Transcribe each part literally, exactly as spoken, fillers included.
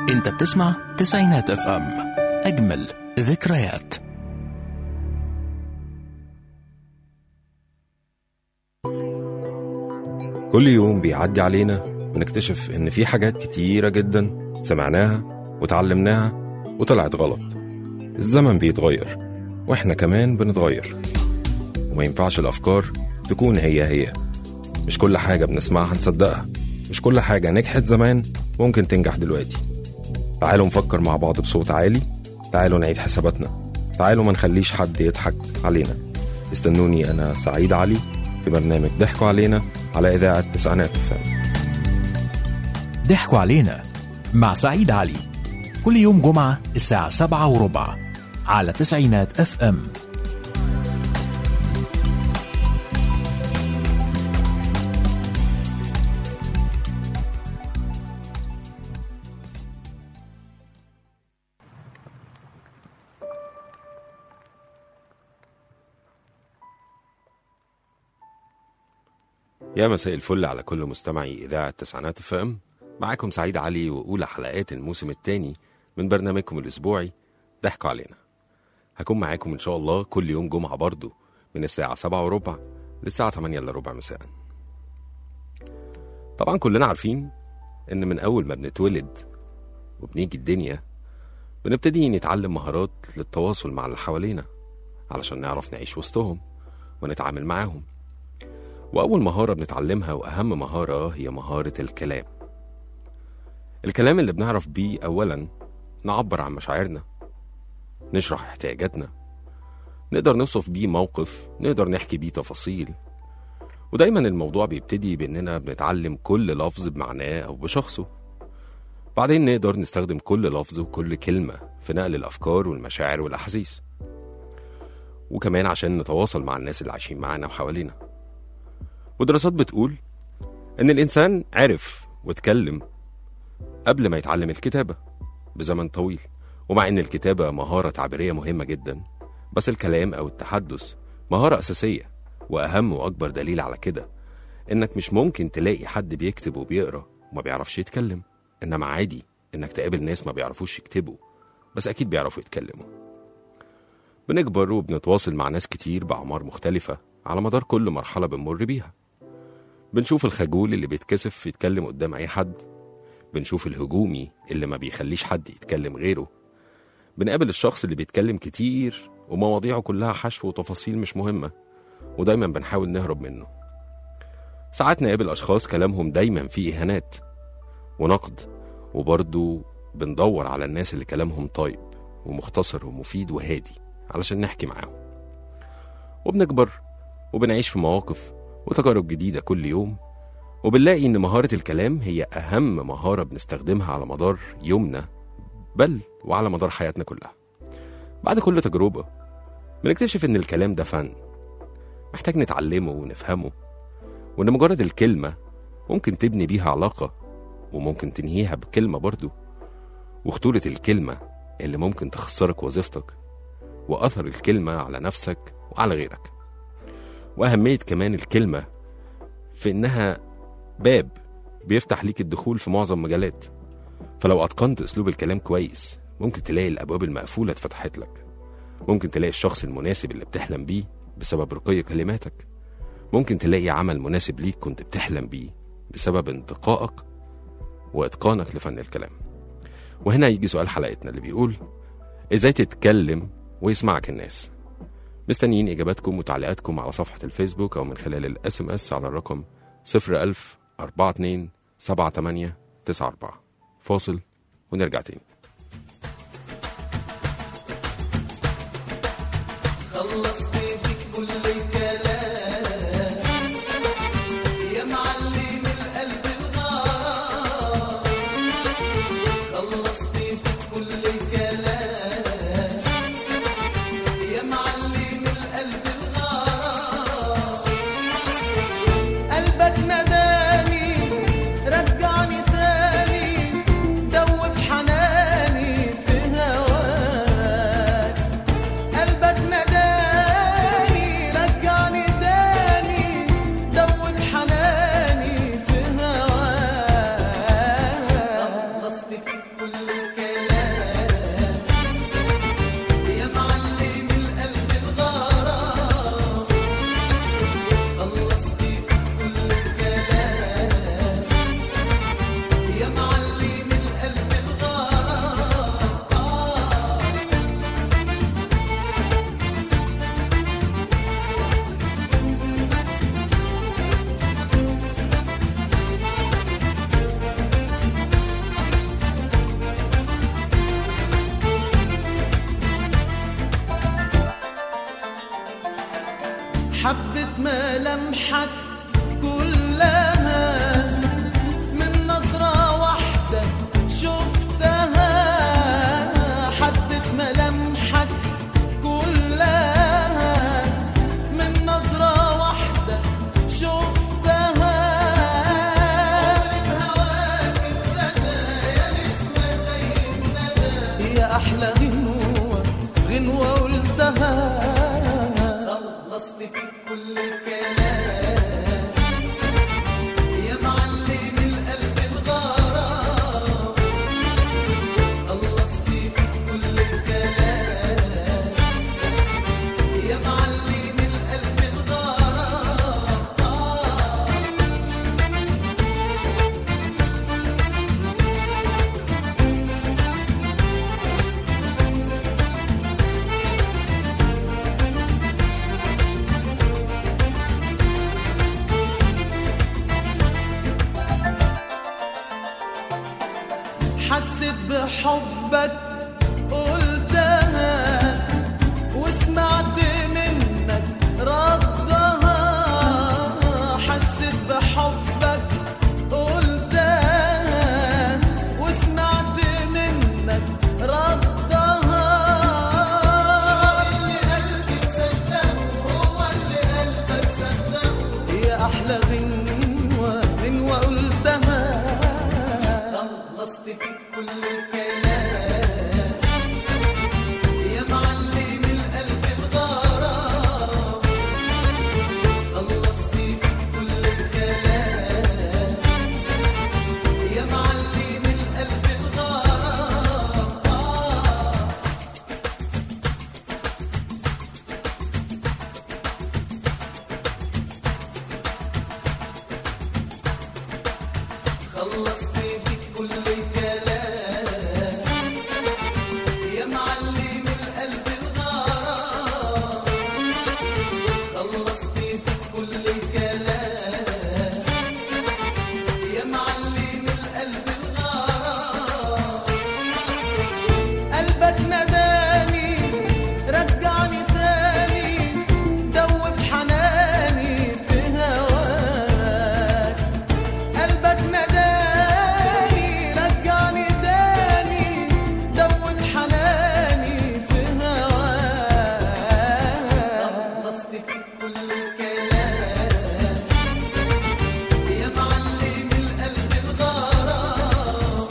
انت بتسمع تسعينات اف ام، اجمل ذكريات. كل يوم بيعدي علينا بنكتشف ان في حاجات كتيرة جدا سمعناها وتعلمناها وطلعت غلط. الزمن بيتغير واحنا كمان بنتغير، وما ينفعش الافكار تكون هي هي. مش كل حاجة بنسمعها نصدقها، مش كل حاجة نجحت زمان ممكن تنجح دلوقتي. تعالوا نفكر مع بعض بصوت عالي، تعالوا نعيد حساباتنا، تعالوا ما نخليش حد يضحك علينا. استنوني أنا سعيد علي في برنامج ضحكوا علينا على إذاعة تسعينات اف ام. ضحكوا علينا مع سعيد علي كل يوم جمعة الساعة سبعة وربع على تسعينات اف ام. يا مساء الفل على كل مستمعي إذاعة تسعينات اف ام. معاكم سعيد علي وأولى حلقات الموسم الثاني من برنامجكم الأسبوعي ضحكوا علينا. هكون معاكم إن شاء الله كل يوم جمعة برضو من الساعة سبعة وربع للساعة تمانية إلا ربع مساء. طبعا كلنا عارفين إن من أول ما بنتولد وبنيجي الدنيا بنبتدي نتعلم مهارات للتواصل مع اللي حوالينا علشان نعرف نعيش وسطهم ونتعامل معاهم. وأول مهارة بنتعلمها وأهم مهارة هي مهارة الكلام. الكلام اللي بنعرف بيه أولا نعبر عن مشاعرنا، نشرح احتياجاتنا، نقدر نوصف بيه موقف، نقدر نحكي بيه تفاصيل. ودايما الموضوع بيبتدي بأننا بنتعلم كل لفظ بمعناه أو بشخصه، بعدين نقدر نستخدم كل لفظ وكل كلمة في نقل الأفكار والمشاعر والأحاسيس، وكمان عشان نتواصل مع الناس اللي عايشين معانا وحوالينا. ودراسات بتقول إن الإنسان عرف واتكلم قبل ما يتعلم الكتابة بزمن طويل. ومع إن الكتابة مهارة تعبيرية مهمة جدا، بس الكلام أو التحدث مهارة أساسية. وأهم وأكبر دليل على كده إنك مش ممكن تلاقي حد بيكتب وبيقرأ وما بيعرفش يتكلم، إنما عادي إنك تقابل ناس ما بيعرفوش يكتبوا بس أكيد بيعرفوا يتكلموا. بنكبر وبنتواصل مع ناس كتير بأعمار مختلفة على مدار كل مرحلة بنمر بيها. بنشوف الخجول اللي بيتكسف يتكلم قدام أي حد، بنشوف الهجومي اللي ما بيخليش حد يتكلم غيره، بنقابل الشخص اللي بيتكلم كتير ومواضيعه كلها حشو وتفاصيل مش مهمة ودايما بنحاول نهرب منه. ساعات نقابل أشخاص كلامهم دايما فيه إهانات ونقد، وبرضو بندور على الناس اللي كلامهم طيب ومختصر ومفيد وهادي علشان نحكي معاهم. وبنكبر وبنعيش في مواقف وتجارب جديدة كل يوم، وبنلاقي إن مهارة الكلام هي أهم مهارة بنستخدمها على مدار يومنا بل وعلى مدار حياتنا كلها. بعد كل تجربة بنكتشف إن الكلام ده فن محتاج نتعلمه ونفهمه، وإن مجرد الكلمة ممكن تبني بيها علاقة وممكن تنهيها بكلمة برضو، وخطورة الكلمة اللي ممكن تخسرك وظيفتك، وأثر الكلمة على نفسك وعلى غيرك، وأهمية كمان الكلمة في إنها باب بيفتح ليك الدخول في معظم مجالات. فلو أتقنت أسلوب الكلام كويس ممكن تلاقي الأبواب المقفولة اتفتحت لك، ممكن تلاقي الشخص المناسب اللي بتحلم بيه بسبب رقي كلماتك، ممكن تلاقي عمل مناسب ليك كنت بتحلم بيه بسبب انتقائك وإتقانك لفن الكلام. وهنا يجي سؤال حلقتنا اللي بيقول إزاي تتكلم ويسمعك الناس؟ مستنيين إجاباتكم وتعليقاتكم على صفحة الفيسبوك أو من خلال الاس ام اس على الرقم صفر ألف أربعة اتنين سبعة تمانية تسعة أربعة. فاصل ونرجع تاني. خلصت فيك كل الكلام يا معلم القلب الغار، خلصت فيك كل الكلام يا معلم القلب الغار، قلبك نداني رجعني تاني دوب حناني في هواك، قلبك نداني بحبك قلتها وسمعت منك ردها، حسيت بحبك قلتها وسمعت منك ردها، شعور اللي قلبي مصدقه هو اللي قلبك صدقه، يا أحلى غنوة غنوة قلتها، خلصت فيك كل الكلام يا معلم القلب الغرام، خلصت فيك كل الكلام يا معلم القلب الغرام. خلصت فيك كل الكلام يا معلم القلب الغرام، خلصت فيك كل الكلام يا معلم القلب الغرام، قلبك نداني رجعني تاني دوب حناني في هواك، قلبك نداني رجعني تاني دوب حناني في هواك، خلصت فيك كل الكلام يا معلم القلب الغرام،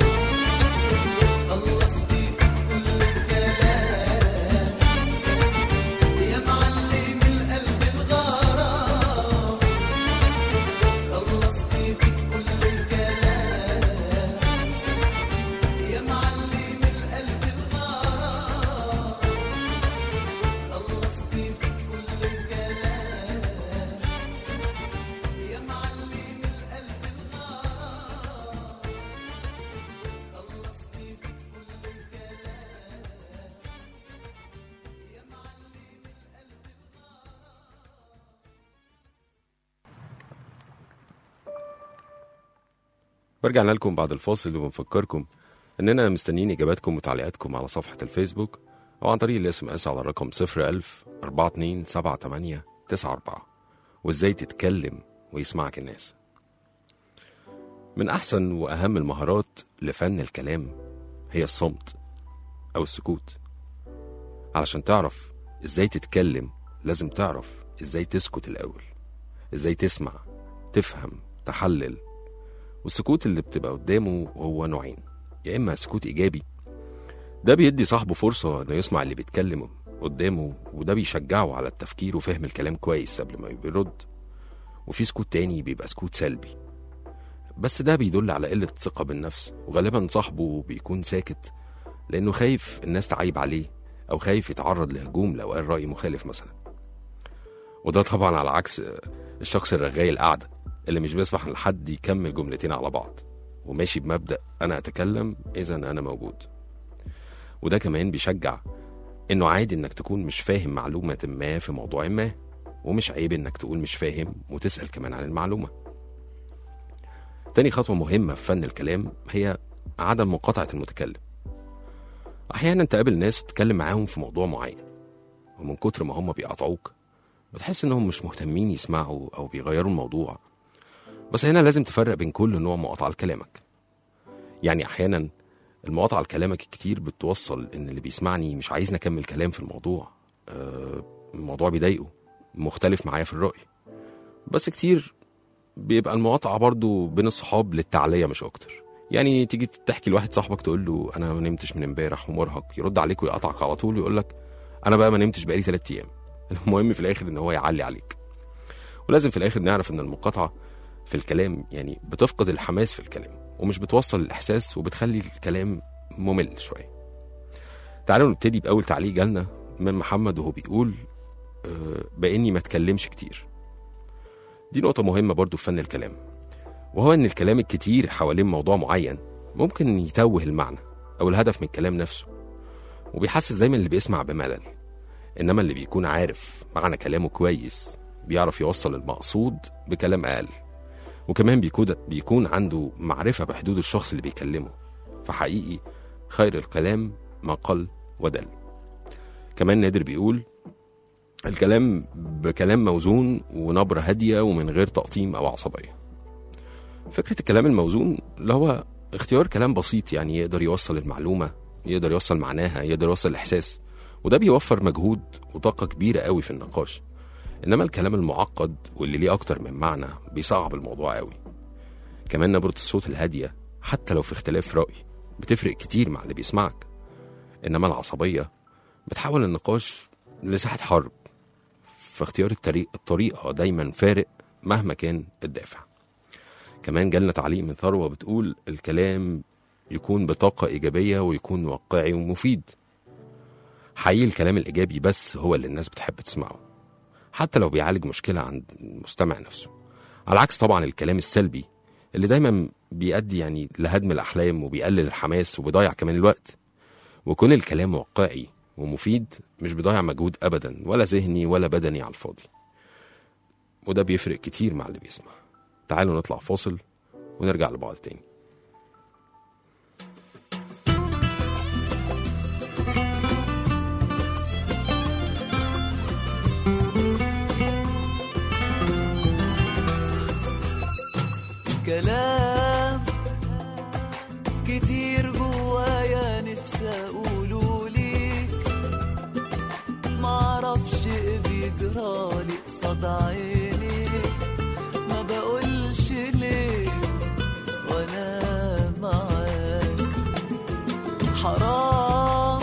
خلصت فيك كل الكلام يا معلم القلب الغرام، خلصت فيك كل الكلام يا معلم القلب الغرام، خلصت فيك كل الكلام يا معلم القلب الغرام، خلصت فيك كل الكلام يا معلم ورجعنا لكم بعد الفاصل وبنفكركم اننا مستنيين اجاباتكم وتعليقاتكم على صفحة الفيسبوك او عن طريق الاس ام اس على الرقم صفر ألف أربعة اتنين سبعة تمانية تسعة أربعة. وازاي تتكلم ويسمعك الناس. من احسن واهم المهارات لفن الكلام هي الصمت او السكوت. علشان تعرف ازاي تتكلم لازم تعرف ازاي تسكت الاول، ازاي تسمع، تفهم، تحلل. والسكوت اللي بتبقى قدامه هو نوعين، يا اما سكوت ايجابي، ده بيدي صاحبه فرصة انه يسمع اللي بيتكلم قدامه وده بيشجعه على التفكير وفهم الكلام كويس قبل ما يرد. وفي سكوت تاني بيبقى سكوت سلبي، بس ده بيدل على قلة ثقة بالنفس، وغالبا صاحبه بيكون ساكت لانه خايف الناس تعيب عليه او خايف يتعرض لهجوم لو قال رأي مخالف مثلا. وده طبعا على عكس الشخص الرغاي القعدة اللي مش بيسمح لحد يكمل جملتين على بعض وماشي بمبدأ أنا أتكلم إذا أنا موجود. وده كمان بيشجع إنه عادي إنك تكون مش فاهم معلومة ما في موضوع ما، ومش عيب إنك تقول مش فاهم وتسأل كمان عن المعلومة. تاني خطوة مهمة في فن الكلام هي عدم مقاطعة المتكلم. أحيانا تقابل ناس وتتكلم معاهم في موضوع معين، ومن كتر ما هم بيقاطعوك بتحس إنهم مش مهتمين يسمعوا أو بيغيروا الموضوع. بس هنا لازم تفرق بين كل نوع مقاطعة لكلامك. يعني أحيانا المقاطعة لكلامك كتير بتوصل إن اللي بيسمعني مش عايزني أكمل كلام في الموضوع، آه الموضوع بيضايقه، مختلف معايا في الرأي. بس كتير بيبقى المقاطعة برضو بين الصحاب للتعلية مش أكتر. يعني تيجي تحكي لواحد صاحبك تقول له أنا ما نمتش من امبارح ومرهق، يرد عليك ويقطعك على طول ويقول لك أنا بقى ما نمتش بقالي ثلاثة أيام. المهم في الآخر إن هو يعلي عليك. ولازم في الآخر نعرف إن المقاطعة في الكلام يعني بتفقد الحماس في الكلام ومش بتوصل الإحساس وبتخلي الكلام ممل شوية. تعالوا نبتدي بأول تعليق جالنا من محمد وهو بيقول أه بإني ما اتكلمش كتير. دي نقطة مهمة برضو في فن الكلام، وهو إن الكلام الكتير حوالين موضوع معين ممكن يتوه المعنى أو الهدف من الكلام نفسه، وبيحسس دايما اللي بيسمع بملل. إنما اللي بيكون عارف معنى كلامه كويس بيعرف يوصل المقصود بكلام أقل، وكمان بيكون, بيكون عنده معرفة بحدود الشخص اللي بيكلمه. فحقيقي خير الكلام ما قل ودل. كمان نادر بيقول الكلام بكلام موزون ونبرة هادية ومن غير تقطيم أو عصبية. فكرة الكلام الموزون اللي هو اختيار كلام بسيط، يعني يقدر يوصل المعلومة، يقدر يوصل معناها، يقدر يوصل الإحساس، وده بيوفر مجهود وطاقة كبيرة قوي في النقاش. إنما الكلام المعقد واللي ليه أكتر من معنى بيصعب الموضوع قوي. كمان نبرة الصوت الهادية حتى لو في اختلاف رأي بتفرق كتير مع اللي بيسمعك. إنما العصبية بتحول النقاش لساحة حرب، فاختيار الطريق الطريقة دايما فارق مهما كان الدافع. كمان جالنا تعليق من ثروة بتقول الكلام يكون بطاقة إيجابية ويكون واقعي ومفيد. حقيقي الكلام الإيجابي بس هو اللي الناس بتحب تسمعه، حتى لو بيعالج مشكلة عند المستمع نفسه، على عكس طبعا الكلام السلبي اللي دايما بيؤدي يعني لهدم الأحلام وبيقلل الحماس وبيضيع كمان الوقت. وكون الكلام واقعي ومفيد مش بيضيع مجهود أبدا، ولا ذهني ولا بدني على الفاضي، وده بيفرق كتير مع اللي بيسمع. تعالوا نطلع فاصل ونرجع لبعض تاني. كلام كتير جوايا نفسي اقوله ليك، معرفش ايه بيجرالي قصاد عينيك، ما بقولش ليه وانا معاك. حرام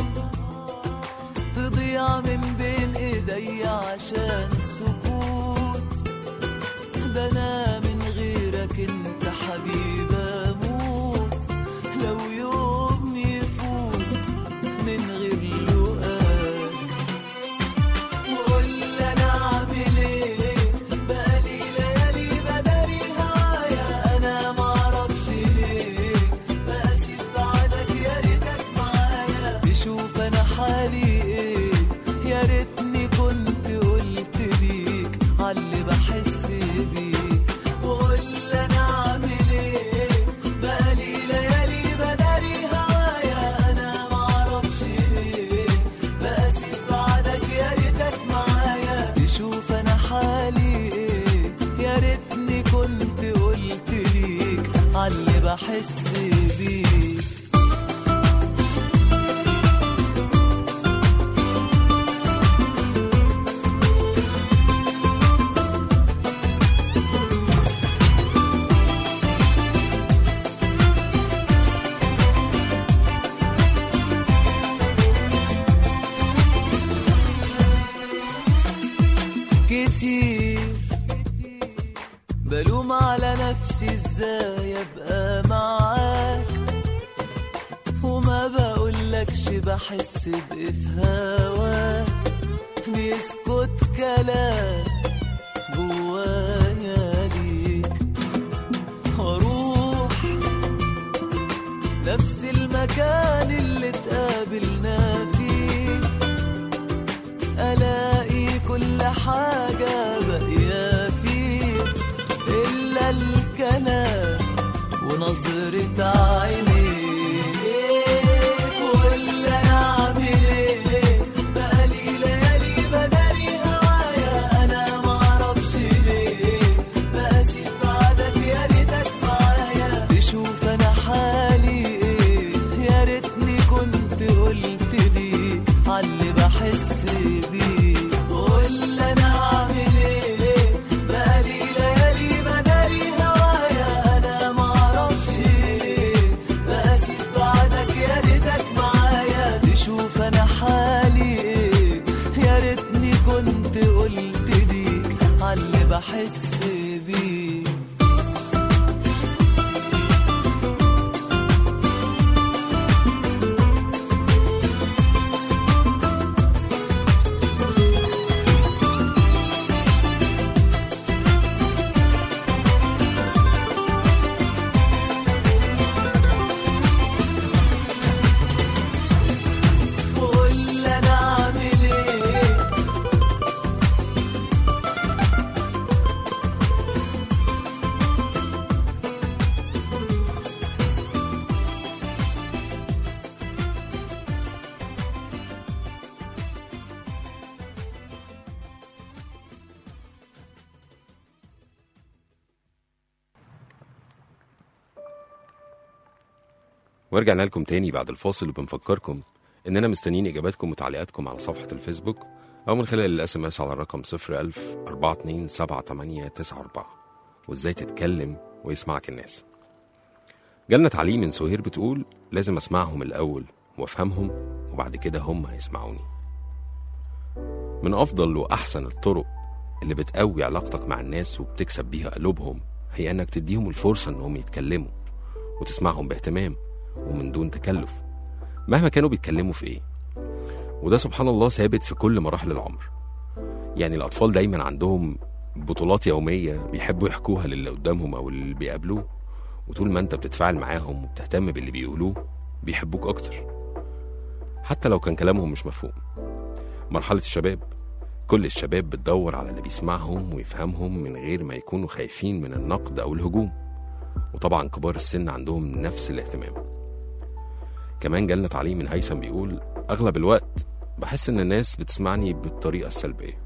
تضيع من بين ايديا عشان سكوت، ده انا من غيرك انت حبيبي اموت، لو يوم يفوت من غير لقاك. وقول انا اعمل ايه، بقالي ليالي بداري هوايا، انا معرفش ليه بقاسي بعدك، يا ريتك معايا تشوف انا حالي ايه، يا ريتني كنت قلت ليك عاللي بحس بيه. اللي بحس بيه كتير بلوم على نفسي ازاي ابقى معاك، وما بقولكش بحس بايه في هواك، بيسكت كلام جوايا ليك، واروح نفس المكان اللي اتقابلنا فيه، الاقي كل حاجة باقية فيه إلا الكلام ونظرة عينيك. وقول أنا أعمل إيه، بقالي ليالي بداري هوايا، أنا معرفش ليه بقاسي بعدك، يا ريتك معايا تشوف أنا حالي إيه، يا ريتني كنت قلت لي عاللي بحس بيه. وقول أنا أعمل إيه، بقالي ليالي بداري هوايا، أنا معرفش ليه بقاسي بعدك، يا ريتك معايا تشوف أنا حالي إيه، يا ريتني كنت قلت ليك عاللي بحس بيه. ورجعنا لكم تاني بعد الفاصل، وبنفكركم إننا مستنيين إجاباتكم وتعليقاتكم على صفحة الفيسبوك أو من خلال الاس ام اس على الرقم صفر ألف أربعة اتنين سبعة تمانية تسعة أربعة. وإزاي تتكلم ويسمعك الناس. جالنا تعليق من سهير بتقول لازم أسمعهم الأول وأفهمهم وبعد كده هم هيسمعوني. من أفضل وأحسن الطرق اللي بتقوي علاقتك مع الناس وبتكسب بيها قلوبهم هي أنك تديهم الفرصة أنهم يتكلموا وتسمعهم باهتمام ومن دون تكلف مهما كانوا بيتكلموا في إيه. وده سبحان الله ثابت في كل مراحل العمر. يعني الأطفال دايما عندهم بطولات يومية بيحبوا يحكوها للي قدامهم أو اللي بيقابلوه، وطول ما أنت بتتفاعل معاهم وبتهتم باللي بيقولوه بيحبوك أكتر حتى لو كان كلامهم مش مفهوم. مرحلة الشباب كل الشباب بتدور على اللي بيسمعهم ويفهمهم من غير ما يكونوا خايفين من النقد أو الهجوم، وطبعا كبار السن عندهم نفس الاهتمام. كمان جالنا تعليق من هيثم بيقول أغلب الوقت بحس إن الناس بتسمعني بالطريقة السلبية.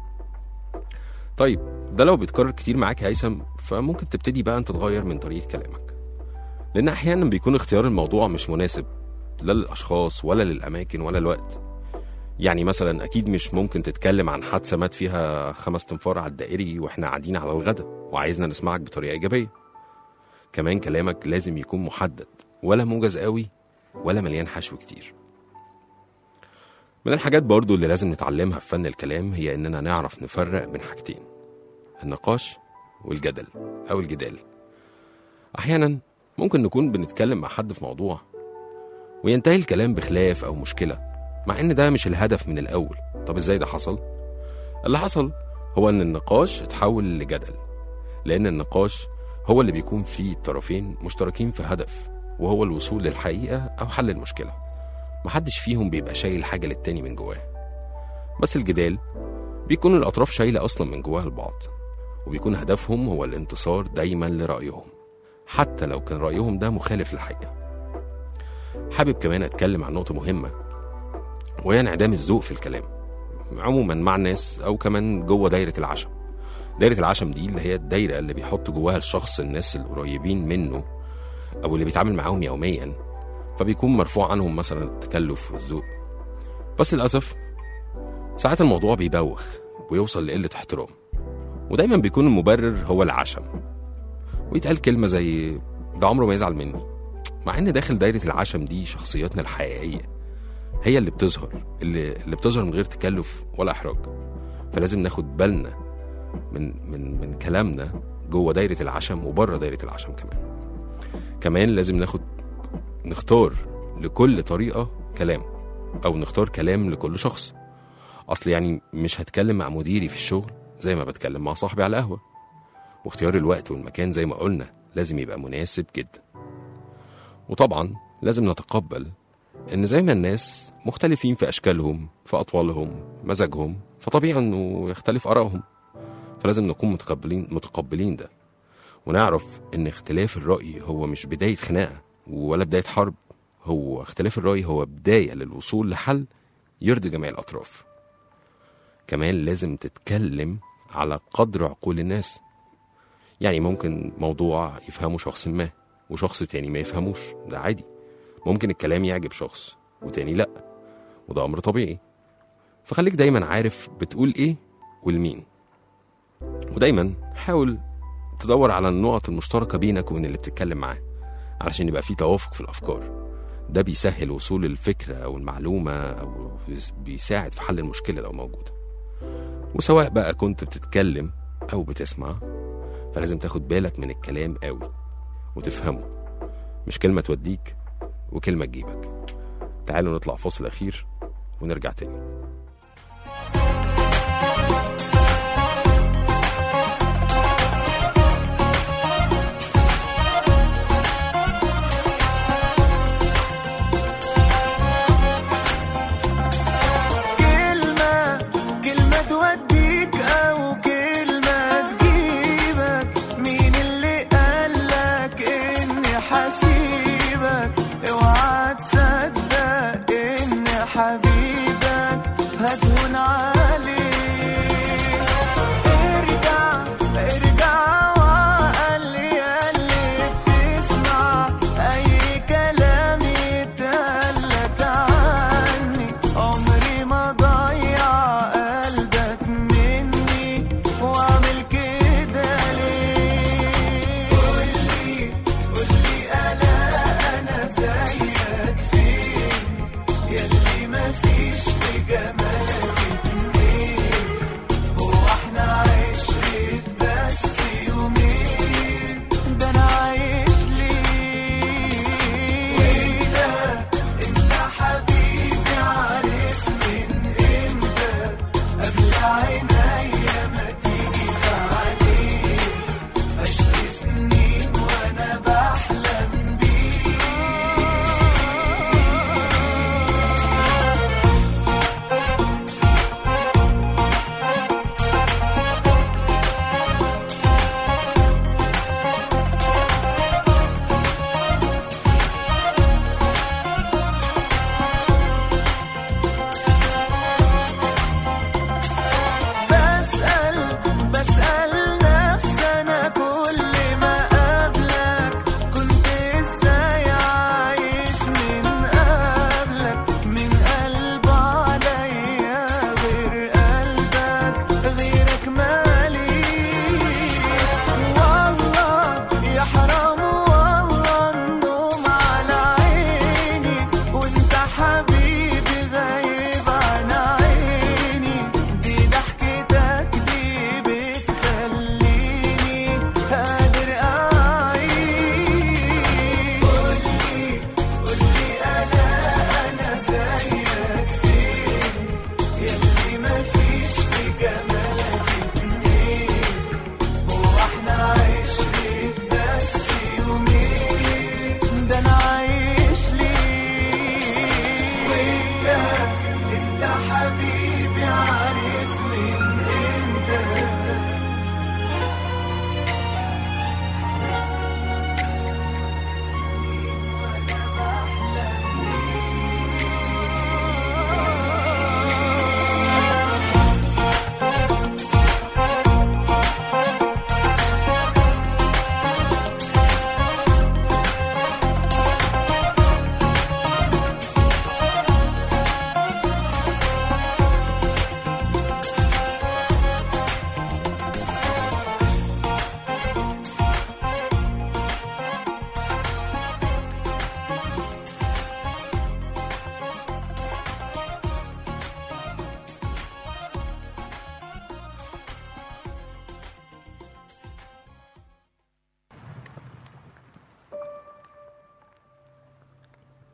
طيب ده لو بيتكرر كتير معاك يا هيثم فممكن تبتدي بقى أنت تغير من طريقة كلامك، لأن أحيانا بيكون اختيار الموضوع مش مناسب لا للأشخاص ولا للأماكن ولا الوقت. يعني مثلا أكيد مش ممكن تتكلم عن حادثة مات فيها خمس تنفار على الدائري وإحنا قاعدين على الغدا وعايزنا نسمعك بطريقة إيجابية. كمان كلامك لازم يكون محدد ولا موجز قوي ولا مليان حشو كتير. من الحاجات برضو اللي لازم نتعلمها في فن الكلام هي إننا نعرف نفرق بين حاجتين: النقاش والجدل أو الجدال. أحيانا ممكن نكون بنتكلم مع حد في موضوع وينتهي الكلام بخلاف أو مشكلة، مع إن ده مش الهدف من الأول. طب إزاي ده حصل؟ اللي حصل هو إن النقاش اتحول لجدل، لأن النقاش هو اللي بيكون فيه الطرفين مشتركين في هدف، وهو الوصول للحقيقة أو حل المشكلة. محدش فيهم بيبقى شايل حاجة للتاني من جواه. بس الجدال بيكون الأطراف شايلة أصلا من جواها البعض، وبيكون هدفهم هو الانتصار دايما لرأيهم حتى لو كان رأيهم ده مخالف للحقيقة. حابب كمان أتكلم عن نقطة مهمة وهي انعدام الذوق في الكلام عموما مع الناس أو كمان جوه دايرة العشم. دايرة العشم دي اللي هي الدايرة اللي بيحط جواها الشخص الناس القريبين منه أو اللي بيتعامل معاهم يوميا، فبيكون مرفوع عنهم مثلا التكلف والذوق. بس للأسف ساعات الموضوع بيبوخ ويوصل لقلة احترام، ودايما بيكون المبرر هو العشم، ويتقال كلمة زي ده عمره ما يزعل مني، مع ان داخل دايرة العشم دي شخصياتنا الحقيقية هي اللي بتظهر اللي, اللي بتظهر من غير تكلف ولا احراج. فلازم ناخد بالنا من من من كلامنا جوه دايرة العشم وبره دايرة العشم. كمان كمان لازم ناخد نختار لكل طريقة كلام او نختار كلام لكل شخص. اصل يعني مش هتكلم مع مديري في الشغل زي ما بتكلم مع صاحبي على القهوة. واختيار الوقت والمكان زي ما قلنا لازم يبقى مناسب جدا. وطبعا لازم نتقبل ان زي ما الناس مختلفين في اشكالهم في اطوالهم مزاجهم، فطبيعي انه يختلف ارائهم، فلازم نكون متقبلين متقبلين ده، ونعرف ان اختلاف الرأي هو مش بداية خناقة ولا بداية حرب. هو اختلاف الرأي هو بداية للوصول لحل يرضي جميع الاطراف. كمان لازم تتكلم على قدر عقول الناس. يعني ممكن موضوع يفهمه شخص ما وشخص تاني ما يفهموش، ده عادي. ممكن الكلام يعجب شخص وتاني لأ، وده أمر طبيعي. فخليك دايما عارف بتقول إيه والمين، ودايما حاول تدور على النقط المشتركة بينك وبين اللي بتتكلم معاه علشان يبقى فيه توافق في الأفكار. ده بيسهل وصول الفكرة أو المعلومة أو بيساعد في حل المشكلة لو موجودة. وسواء بقى كنت بتتكلم أو بتسمع، فلازم تاخد بالك من الكلام قوي وتفهمه، مش كلمة توديك وكلمة تجيبك. تعالوا نطلع فاصل أخير ونرجع تاني. حبيبك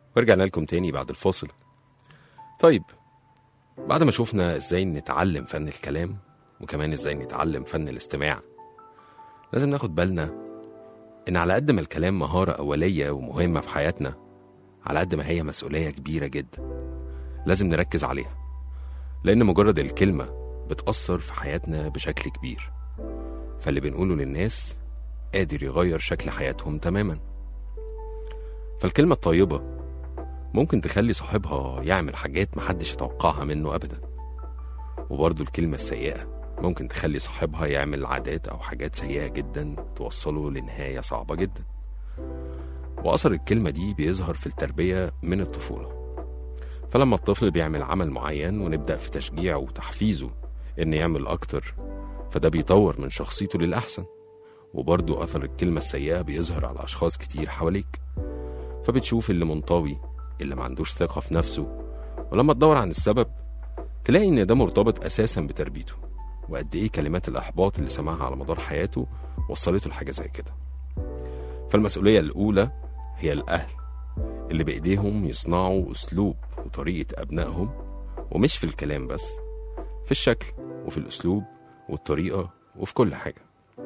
ورجعنا لكم تاني بعد الفاصل. طيب، بعد ما شوفنا ازاي نتعلم فن الكلام وكمان ازاي نتعلم فن الاستماع، لازم ناخد بالنا ان على قد ما الكلام مهارة أولية ومهمة في حياتنا، على قد ما هي مسؤولية كبيرة جدا لازم نركز عليها، لأن مجرد الكلمة بتأثر في حياتنا بشكل كبير، فاللي بنقوله للناس قادر يغير شكل حياتهم تماما. فالكلمة الطيبة ممكن تخلي صاحبها يعمل حاجات محدش يتوقعها منه أبدا، وبرضه الكلمة السيئة ممكن تخلي صاحبها يعمل عادات أو حاجات سيئة جدا توصله لنهاية صعبة جدا. وأثر الكلمة دي بيظهر في التربية من الطفولة، فلما الطفل بيعمل عمل معين ونبدأ في تشجيعه وتحفيزه إن يعمل أكتر، فده بيطور من شخصيته للأحسن. وبرضه أثر الكلمة السيئة بيظهر على أشخاص كتير حواليك، فبتشوف اللي منطوي، اللي ما عندوش ثقة في نفسه، ولما تدور عن السبب تلاقي إن ده مرتبط أساسا بتربيته، وقد إيه كلمات الإحباط اللي سمعها على مدار حياته وصلته لحاجة زي كده. فالمسؤولية الأولى هي الأهل، اللي بإيديهم يصنعوا أسلوب وطريقة أبنائهم، ومش في الكلام بس، في الشكل وفي الأسلوب والطريقة وفي كل حاجة.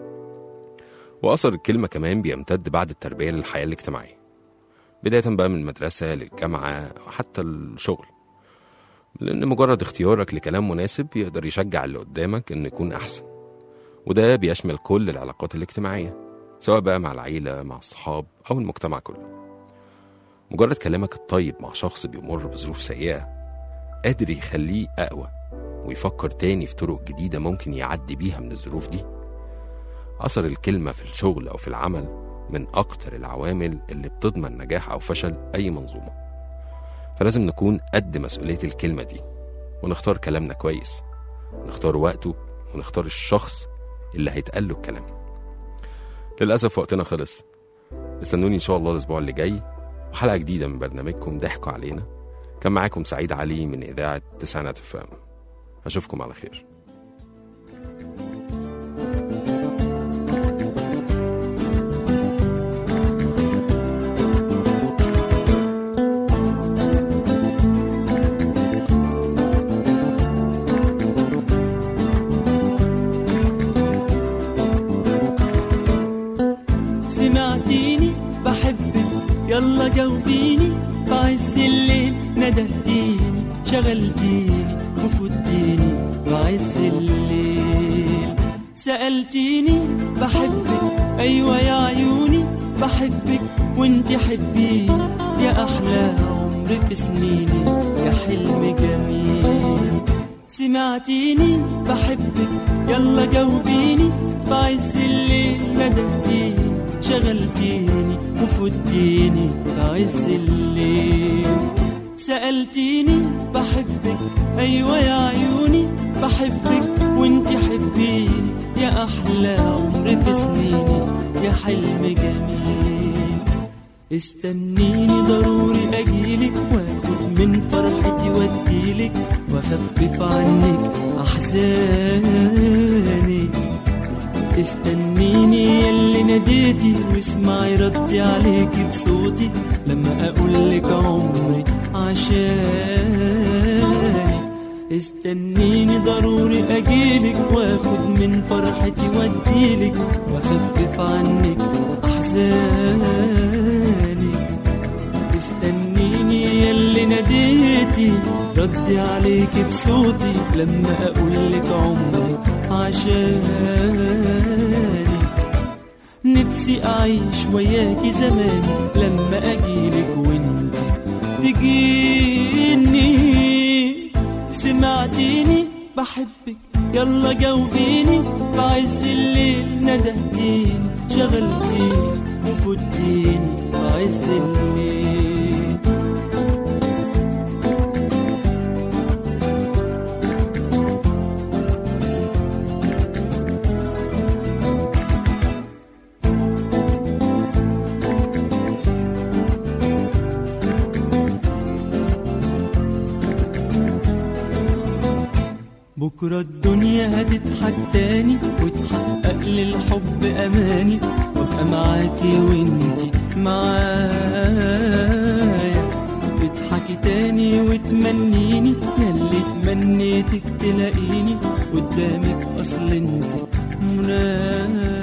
وأثر الكلمة كمان بيمتد بعد التربية للحياة الاجتماعية، بداية بقى من المدرسة للجامعة وحتى الشغل، لأن مجرد اختيارك لكلام مناسب يقدر يشجع اللي قدامك إنه يكون أحسن. وده بيشمل كل العلاقات الاجتماعية، سواء بقى مع العيلة، مع الصحاب، أو المجتمع كله. مجرد كلامك الطيب مع شخص بيمر بظروف سيئة قادر يخليه أقوى ويفكر تاني في طرق جديدة ممكن يعدي بيها من الظروف دي. أثر الكلمة في الشغل أو في العمل من أكتر العوامل اللي بتضمن نجاح أو فشل أي منظومة، فلازم نكون قد مسؤولية الكلمة دي، ونختار كلامنا كويس، نختار وقته، ونختار الشخص اللي هيتقال له الكلام. للأسف وقتنا خلص، استنوني إن شاء الله الأسبوع اللي جاي وحلقة جديدة من برنامجكم ضحكوا علينا. كان معاكم سعيد علي من إذاعة تسعينات اف ام. أشوفكم على خير. سمعتيني بحبك يلا جاوبيني، بعز الليل ندهتيني شغلتيني وفوتيني بعز الليل. سألتيني بحبك أيوة يا عيوني، بحبك وانتي حبيني يا أحلى عمر في سنيني يا حلم جميل. سمعتيني بحبك يلا جاوبيني، بعز الليل ندهتيني شغلتيني وفوتيني بعز الليل. سألتيني بحبك أيوة يا عيوني، بحبك وانتي حبيني يا أحلى عمر في سنيني يا حلم جميل. استنيني ضروري أجيلك واخد من فرحتي واديلك واخفف عنك أحزاني. استنيني ياللي ناديتي واسمعي ردي عليكي بصوتي لما اقولك عمري عشاني. استنيني ضروري اجيلك واخد من فرحتي واديلك واخفف عنك احزاني. استنيني ياللي ناديتي ردي عليكي بصوتي لما اقولك عمري عشاني. نفسي أعيش وياكي زمان لما أجيلك وانت تجيني. سمعتيني بحبك يلا جاوبيني، بعز الليل ندهتيني شغلتيني وفوتيني بعز الليل. بكرة الدنيا هتضحك تاني وتحقق للحب أماني، وابقى معاكي وانتي معايا. ناحيتك تلاقيني قدامك، اصل انت منى